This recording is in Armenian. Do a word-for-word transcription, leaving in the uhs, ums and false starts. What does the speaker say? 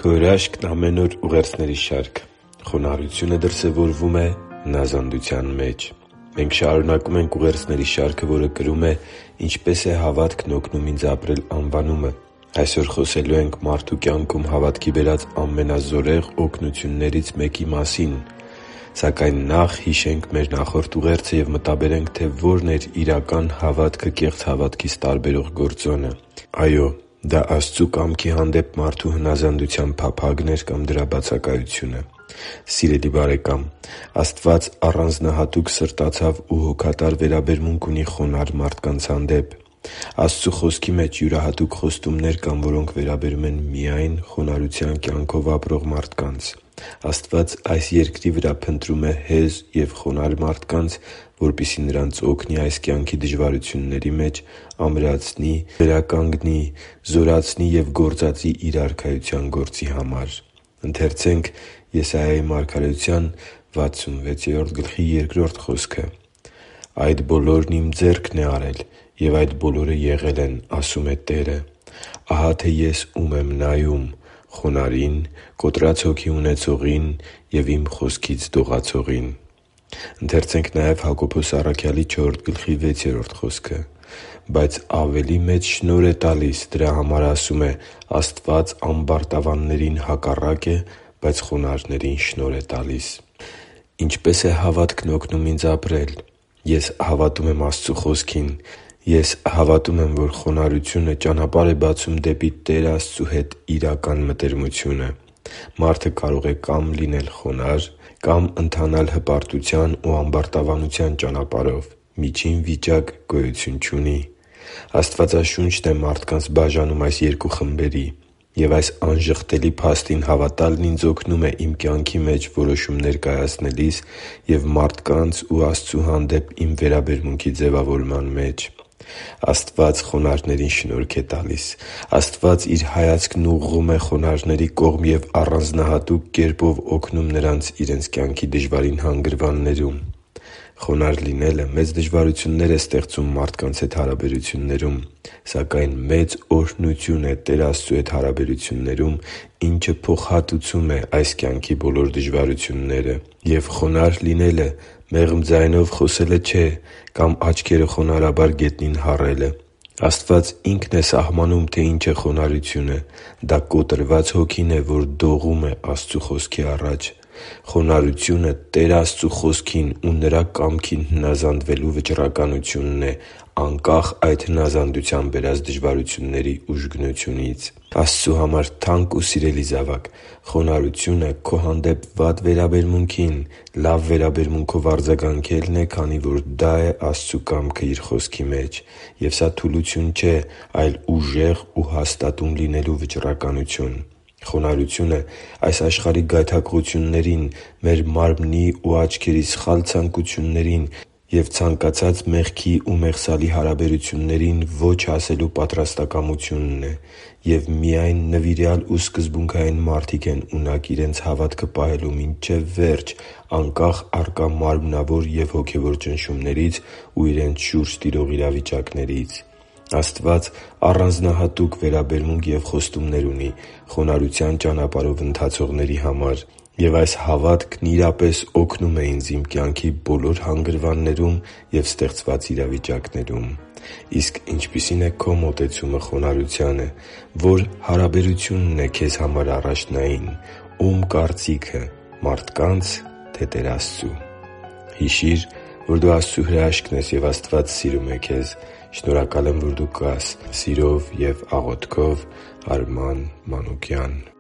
Քո հրաշքն ամեն օր ուղերձների շարք։ Խոնարհությունը դրսևորվում է հնազանդության մեջ։ Մենք շարունակում ենք ուղերձների շարքը, որը կրում է «Ինչպե՞ս է հավատքն օգնում ինձ ապրել» անվանումը։ Այսօր խոսելու ենք մարդու կյանքում հավատքի բերած ամենազորեղ օգնություններից մեկի մասին։ Սակայն նախ հիշենք մեր նախորդ ուղերձը և մտաբերենք, թե ո՞րն էր իրական հավատքը կեղծ հավատքից տարբերող գործոնը։ Այո՛, դա Աստծու կամքի հանդեպ մարդու հնազանդության փափագն էր կամ դրա բացակայությունը։ Սիրելի՛ բարեկամ, Աստված առանձնահատուկ սրտացավ ու հոգատար վերաբերմունք ունի խոնարհ մարդկանց հանդեպ։ Աստծու Խոսքի մեջ յուրահատուկ խոստումներ կան, որոնք վերաբերում են միայն խոնարհության կյանքով ապրող մարդկանց։ Աստված այս երկրի վրա փնտրում է հեզ և խոնարհ մարդկանց, որպեսզի նրանց օգնի այս կյանքի դժվարությունների մեջ ամրացնի, վերականգնի, զորացնի և գործածի Իր Արքայության գործի համար։ «Այդ բոլորն իմ ձեռքն է արել, և այդ բոլորը եղել են, ասում է Տերը. ահա թե ես ում եմ նայում. խոնարհին, կոտրած հոգի ունեցողին և իմ խոսքից դողացողին» (Եսայիա) «Բայց ավելի մեծ շնորհ է տալիս. դրա համար ասում է. Աստված ամբարտավաններին հակառակ է, բայց խոնարհներին շնորհ է տալիս» (Հակոբոս առաջնորդի չորրորդ գլխի վեցերորդ խոսքը)։ Ինչպե՞ս է հավատքն օգնում ինձ ապրել։ Ես հավատում եմ Աստծու Խոսքին։ Ես հավատում եմ, որ խոնարհությունը ճանապարհ է բացում դեպի Տեր Աստծու հետ իրական մտերմությունը։ Մարդը կարող է կա՛մ լինել խոնարհ, կա՛մ ընթանալ հպարտության ու ամբարտավանության ճանապարհով։ Միջին վիճակ գոյություն չունի։ Աստվածաշունչն է մարդկանց բաժանում այս երկու խմբերի։ Եվ այս անժխտելի փաստին հավատալն ինձ օգնում է իմ կյանքի մեջ որոշումներ կայացնելիս և մարդկանց ու Աստծու հանդեպ իմ վերաբերմունքի ձևավորման մեջ։ Աստված խոնարհներին շնորհ է տալիս։ Աստված Իր հայացքն ուղղում է խոնարհների կողմ և առանձնահատուկ կերպով օգնում նրանց իրենց կյանքի դժվարին հանգրվաններում։ Խոնարհ լինելը մեծ դժվարություններ է ստեղծում մարդկանց հետ հարաբերություններում։ Սակայն մեծ օրհնություն է Տեր Աստծու հետ հարաբերություններում, ինչը փոխհատուցում է այս կյանքի բոլոր դժվարությունները։ Եվ խոնարհ լինելը մեղմ ձայնով խոսելը չէ կամ աչքերը խոնարհաբար գետնին հառելը։ Աստված Ինքն է սահմանում, թե ինչ է խոնարհությունը։ Դա կոտրված հոգին է, որ դողում է Աստծու Խոսքի առաջ։ Խոնարհությունը Տեր Աստծու Խոսքին ու Նրա կամքին հնազանդվելու վճռականությունն է՝ անկախ այդ հնազանդության բերած դժվարությունների ուժգնությունից։ Աստծու համար թանկ ու սիրելի՛ զավակ, խոնարհությունը քո հանդեպ վատ վերաբերմունքին լավ վերաբերմունքով արձագանքելն է, քանի որ դա է Աստծու կամքը Իր Խոսքի մեջ։ Եվ սա թուլություն չէ, այլ ուժեղ ու հաստատուն լինելու վճռականություն։ Խոնարհությունը այս աշխարհի գայթակղություններին, մեր մարմնի ու աչքերի սխալ ցանկություններին և ցանկացած մեղքի ու մեղսալի հարաբերություններին ո՛չ ասելու պատրաստակամությունն է։ Եվ միայն նվիրյալ ու սկզբունքային մարդիկ են ունակ իրենց հավատքը պահելու մինչև վերջ՝ անկախ առկա մարմնավոր և հոգևոր ճնշումներից ու իրենց շուրջ տիրող իրավիճակներից։ Աստված առանձնահատուկ վերաբերմունք և խոստումներ ունի խոնարհության ճանապարհով ընթացողների համար։ Եվ այս հավատքն իրապես օգնում է ինձ իմ կյանքի բոլոր հանգրվաններում և ստեղծված իրավիճակներում։ Իսկ ինչպիսի՞ն է քո մոտեցումը խոնարհությանը։ Ո՞ր հարաբերությունն է քեզ համար առաջնային։ Ո՞ւմ կարծիքը՝ մարդկա՞նց, թե Տեր Աստծու։ Հիշի՛ր, որ դու Աստծո հրաշքն ես, և Աստված սիրում է քեզ։ Շնորհակալ եմ, որ դու կա՛ս։ Սիրով և աղոթքով, Արման Մանուկյան։